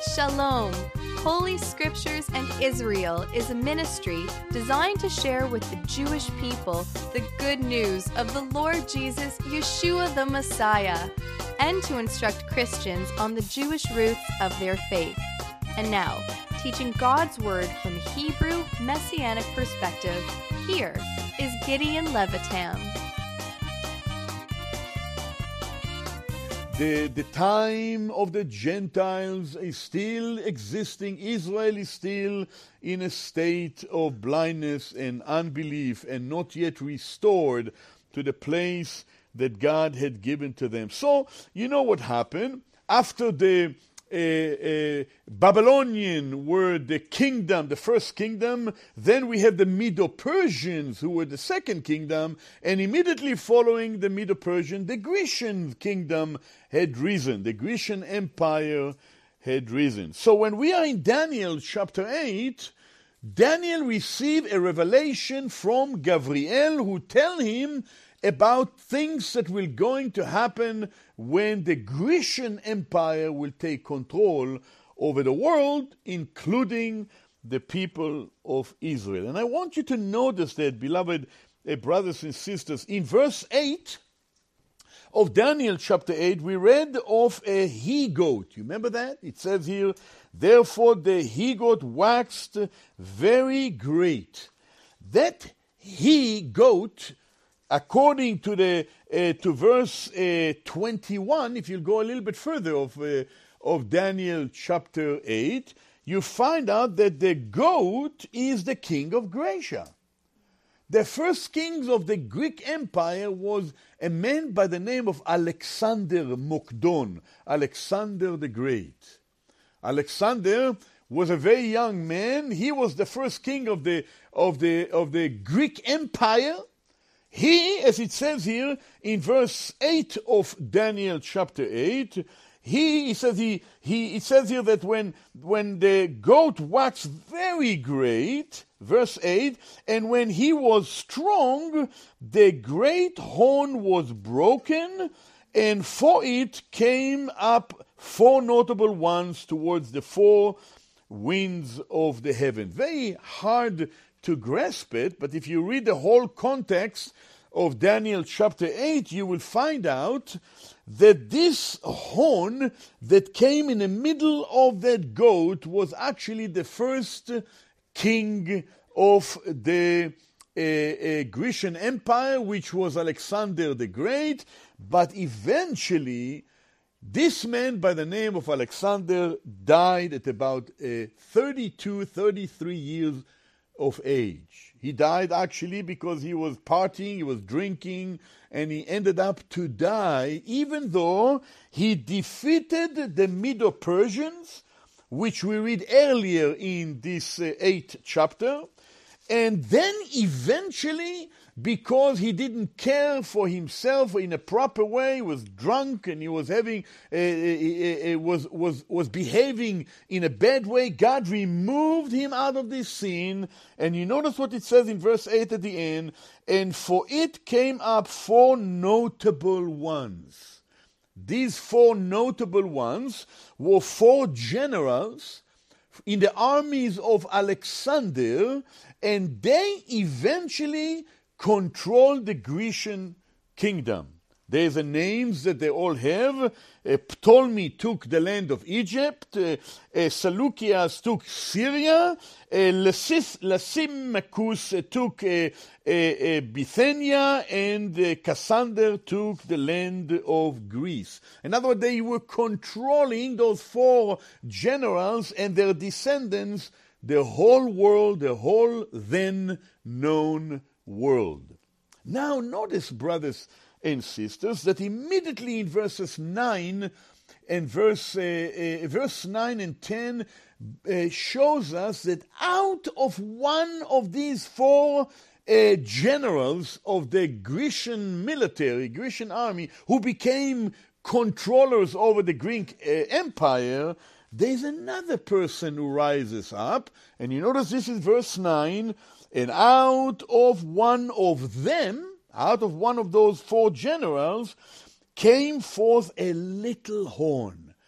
Shalom! Holy Scriptures and Israel is a ministry designed to share with the Jewish people the good news of the Lord Jesus, Yeshua the Messiah, and to instruct Christians on the Jewish roots of their faith. And now, teaching God's Word from a Hebrew Messianic perspective, here is Gideon Levitam. The time of the Gentiles is still existing. Israel is still in a state of blindness and unbelief and not yet restored to the place that God had given to them. So, you know what happened? After the Babylonian were the kingdom, the first kingdom, then we have the Medo-Persians who were the second kingdom, and immediately following the Medo-Persian, the Grecian kingdom had risen. The Grecian Empire had risen. So when we are in Daniel chapter 8, Daniel received a revelation from Gabriel who tell him about things that will going to happen when the Grecian Empire will take control over the world, including the people of Israel. And I want you to notice that, beloved brothers and sisters, in verse 8 of Daniel chapter 8, we read of a he-goat. You remember that? It says here, therefore the he-goat waxed very great. That he-goat, according to the to verse 21, if you go a little bit further of Daniel chapter 8, you find out that the goat is the king of Gracia. The first king of the Greek Empire was a man by the name of Alexander Mokdon, Alexander the Great. Alexander was a very young man. He was the first king of the Greek Empire. He, as it says here in verse 8 of Daniel chapter 8, it says here that when the goat waxed very great, verse 8, and when he was strong, the great horn was broken, and for it came up four notable ones towards the four winds of the heaven. Very hard to grasp it, but if you read the whole context of Daniel chapter 8, you will find out that this horn that came in the middle of that goat was actually the first king of the Grecian Empire, which was Alexander the Great. But eventually, this man by the name of Alexander died at about 32, 33 years of age. He died actually because he was partying, he was drinking, and he ended up to die, even though he defeated the Medo-Persians, which we read earlier in this 8th chapter, and then eventually, because he didn't care for himself in a proper way, he was drunk and he was was behaving in a bad way, God removed him out of this scene. And you notice what it says in verse 8 at the end, and for it came up four notable ones. These four notable ones were four generals in the armies of Alexander, and they eventually controlled the Grecian kingdom. There's the names that they all have. Ptolemy took the land of Egypt. Seleucus took Syria. Lysimachus took Bithynia. And Cassander took the land of Greece. In other words, they were controlling, those four generals and their descendants, the whole world, the whole then known world. Now notice, brothers and sisters, that immediately in verses 9 and verse 9 and 10 shows us that out of one of these four generals of the Grecian military, Grecian army, who became controllers over the Greek Empire, there's another person who rises up, and you notice this is verse 9, and out of one of them, out of one of those four generals, came forth a little horn.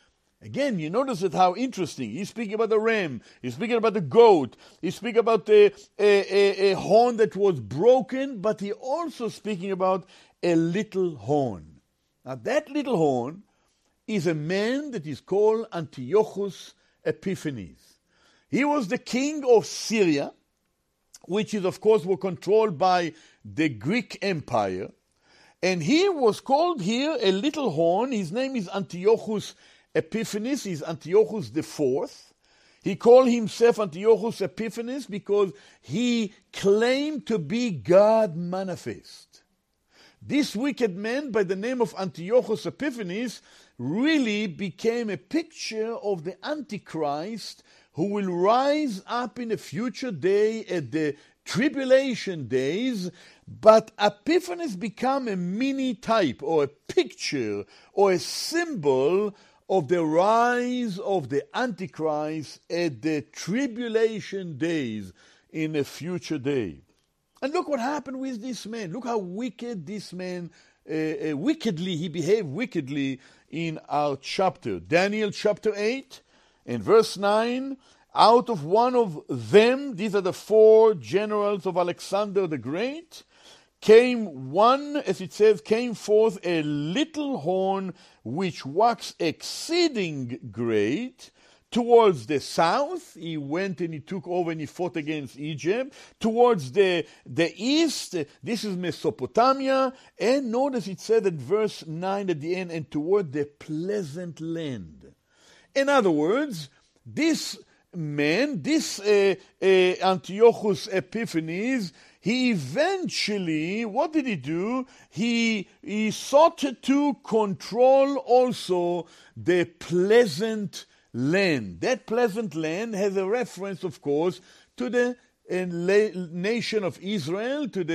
Again, you notice it how interesting. He's speaking about the ram. He's speaking about the goat. He's speaking about a horn that was broken, but he also speaking about a little horn. Now that little horn is a man that is called Antiochus Epiphanes. He was the king of Syria, which is, of course, were controlled by the Greek Empire. And he was called here a little horn. His name is Antiochus Epiphanes. He's Antiochus IV. He called himself Antiochus Epiphanes because he claimed to be God manifest. This wicked man by the name of Antiochus Epiphanes really became a picture of the Antichrist who will rise up in a future day at the tribulation days, but Epiphanes become a mini type or a picture or a symbol of the rise of the Antichrist at the tribulation days in a future day. And look what happened with this man. Look how wicked this man, he behaved wickedly in our chapter. Daniel chapter 8 and verse 9, out of one of them, these are the 4 generals of Alexander the Great, came one, as it says, came forth a little horn which waxed exceeding great. Towards the south, he went and he took over and he fought against Egypt. Towards the east, this is Mesopotamia. And notice it said at verse 9 at the end, and toward the pleasant land. In other words, this man, this Antiochus Epiphanes, he eventually, what did he do? He sought to control also the pleasant land. That pleasant land has a reference, of course, to the nation of Israel, to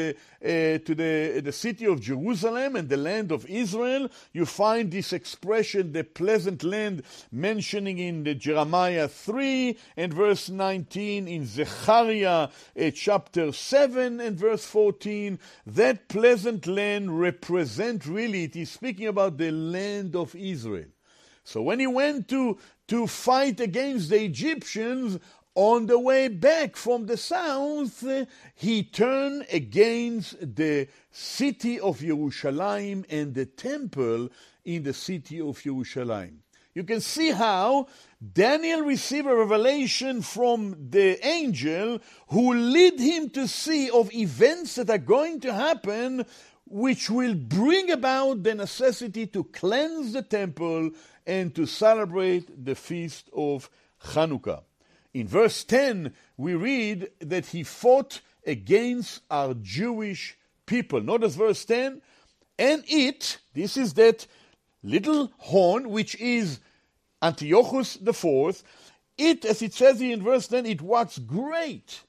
the city of Jerusalem and the land of Israel. You find this expression, the pleasant land, mentioning in the Jeremiah 3 and verse 19, in Zechariah chapter 7 and verse 14. That pleasant land represent really, it is speaking about the land of Israel. So when he went to fight against the Egyptians, on the way back from the south, he turned against the city of Jerusalem and the temple in the city of Jerusalem. You can see how Daniel received a revelation from the angel who led him to see of events that are going to happen, which will bring about the necessity to cleanse the temple and to celebrate the feast of Hanukkah. In verse 10, we read that he fought against our Jewish people. Notice verse 10, and this is that little horn, which is Antiochus IV, it, as it says here in verse 10, it waxed great,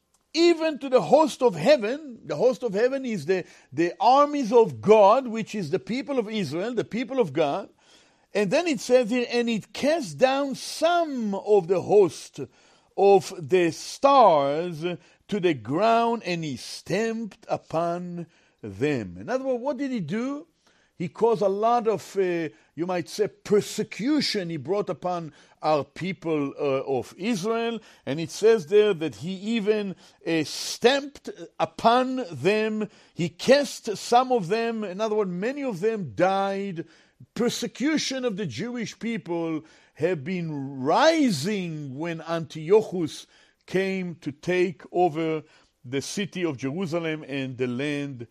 even to the host of heaven. The host of heaven is the armies of God, which is the people of Israel, the people of God. And then it says here, and it cast down some of the host of the stars to the ground, and he stamped upon them. In other words, what did he do? He caused a lot of, you might say, persecution he brought upon our people of Israel. And it says there that he even stamped upon them. He cast some of them. In other words, many of them died. Persecution of the Jewish people have been rising when Antiochus came to take over the city of Jerusalem and the land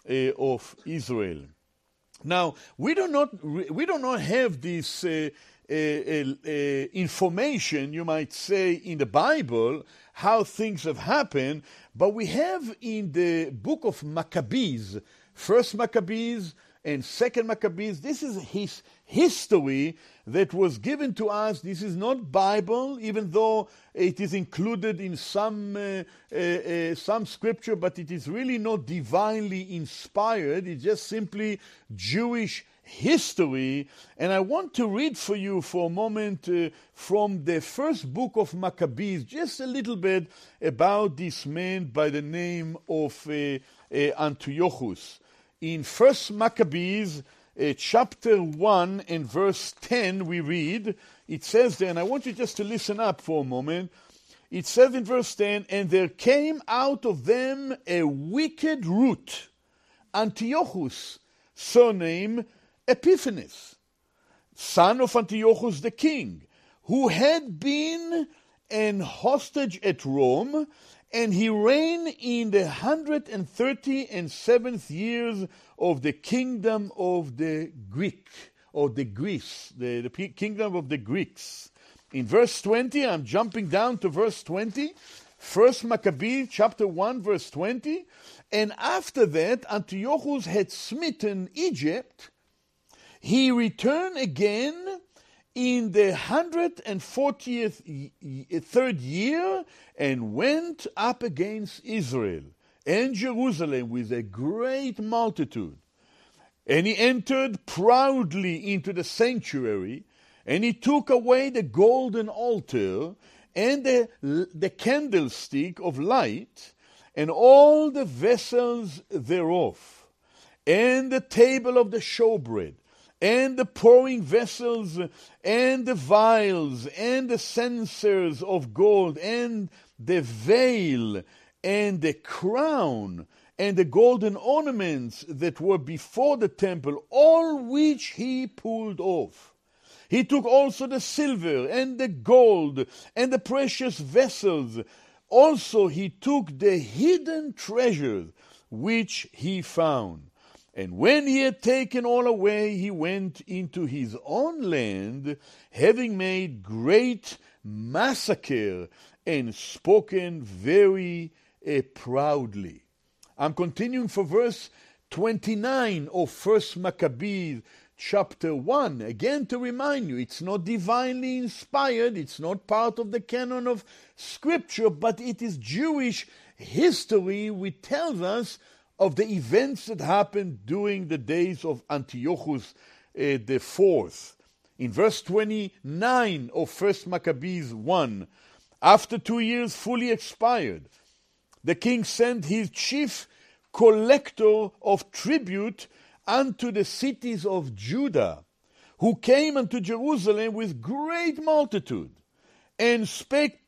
of Israel. Now, we do not have this information, you might say, in the Bible, how things have happened, but we have in the book of Maccabees, First Maccabees and Second Maccabees. This is his history that was given to us. This is not Bible, even though it is included in some scripture, but it is really not divinely inspired. It's just simply Jewish history. And I want to read for you for a moment from the first book of Maccabees, just a little bit about this man by the name of Antiochus. In First Maccabees, chapter 1 and verse 10, we read, it says there, and I want you just to listen up for a moment. It says in verse 10, and there came out of them a wicked root, Antiochus, surnamed Epiphanes, son of Antiochus the king, who had been an hostage at Rome, and he reigned in the 137th years of the kingdom of the Greek, or the Greece, the kingdom of the Greeks. In verse 20, I'm jumping down to verse 20, 1 Maccabees chapter 1 verse 20, and after that Antiochus had smitten Egypt, he returned again in the 143rd year and went up against Israel and Jerusalem with a great multitude. And he entered proudly into the sanctuary, and he took away the golden altar and the candlestick of light and all the vessels thereof, and the table of the showbread, and the pouring vessels, and the vials, and the censers of gold, and the veil, and the crown, and the golden ornaments that were before the temple, all which he pulled off. He took also the silver, and the gold, and the precious vessels. Also he took the hidden treasures which he found. And when he had taken all away, he went into his own land, having made great massacre and spoken very proudly. I'm continuing for verse 29 of 1 Maccabees chapter 1. Again, to remind you, it's not divinely inspired, it's not part of the canon of Scripture, but it is Jewish history which tells us of the events that happened during the days of Antiochus the fourth. In verse 29 of 1 Maccabees 1, after 2 years fully expired, the king sent his chief collector of tribute unto the cities of Judah, who came unto Jerusalem with great multitude, and spake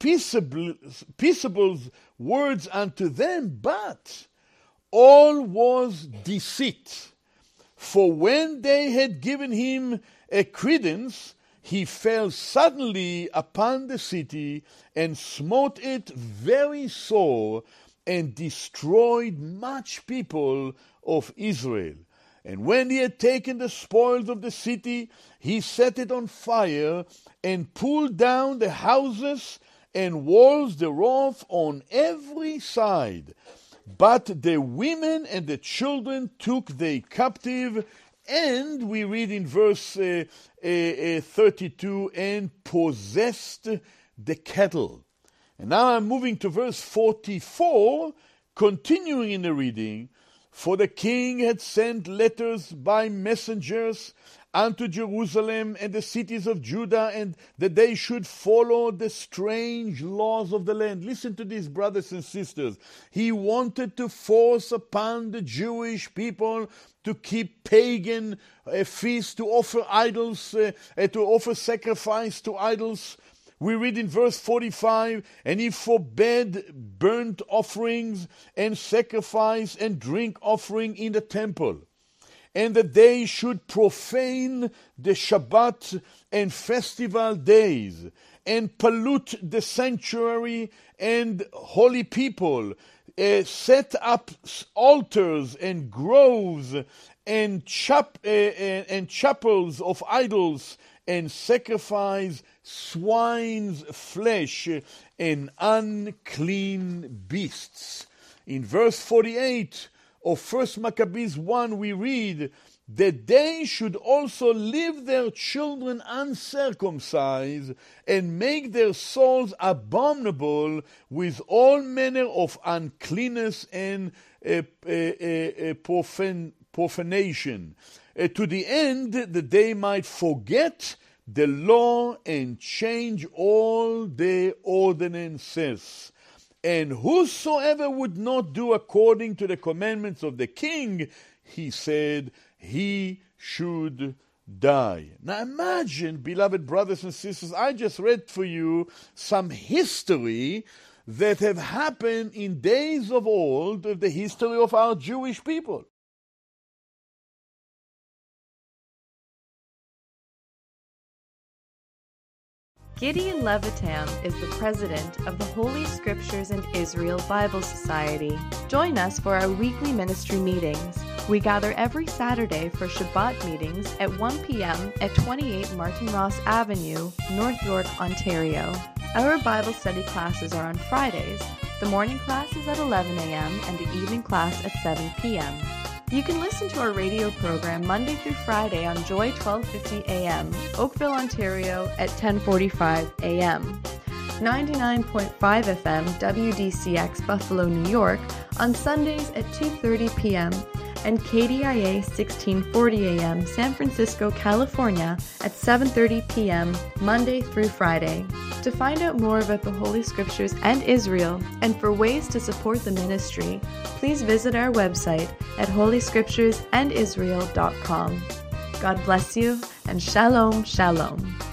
peaceable words unto them, but all was deceit. For when they had given him a credence, he fell suddenly upon the city, and smote it very sore, and destroyed much people of Israel. And when he had taken the spoils of the city, he set it on fire, and pulled down the houses and walls thereof on every side. But the women and the children took they captive, and we read in verse 32, and possessed the cattle. And now I'm moving to verse 44, continuing in the reading. For the king had sent letters by messengers unto Jerusalem and the cities of Judah, and that they should follow the strange laws of the land. Listen to this, brothers and sisters. He wanted to force upon the Jewish people to keep pagan feasts, to offer idols, to offer sacrifice to idols. We read in verse 45, and he forbade burnt offerings and sacrifice and drink offering in the temple, and that they should profane the Shabbat and festival days, and pollute the sanctuary and holy people, set up altars and groves and chapels of idols, and sacrifice swine's flesh and unclean beasts. In verse 48 of 1 Maccabees 1, we read that they should also leave their children uncircumcised, and make their souls abominable with all manner of uncleanness and profanation, to the end that they might forget the law and change all their ordinances. And whosoever would not do according to the commandments of the king, he said, he should die. Now imagine, beloved brothers and sisters, I just read for you some history that have happened in days of old, the history of our Jewish people. Gideon Levitam is the president of the Holy Scriptures and Israel Bible Society. Join us for our weekly ministry meetings. We gather every Saturday for Shabbat meetings at 1 p.m. at 28 Martin Ross Avenue, North York, Ontario. Our Bible study classes are on Fridays. The morning class is at 11 a.m. and the evening class at 7 p.m. You can listen to our radio program Monday through Friday on Joy 1250 AM, Oakville, Ontario at 10:45 AM. 99.5 FM WDCX Buffalo, New York on Sundays at 2:30 p.m. and KDIA 1640 AM San Francisco, California at 7:30 p.m. Monday through Friday. To find out more about the Holy Scriptures and Israel and for ways to support the ministry, please visit our website at holyscripturesandisrael.com. God bless you and shalom, shalom.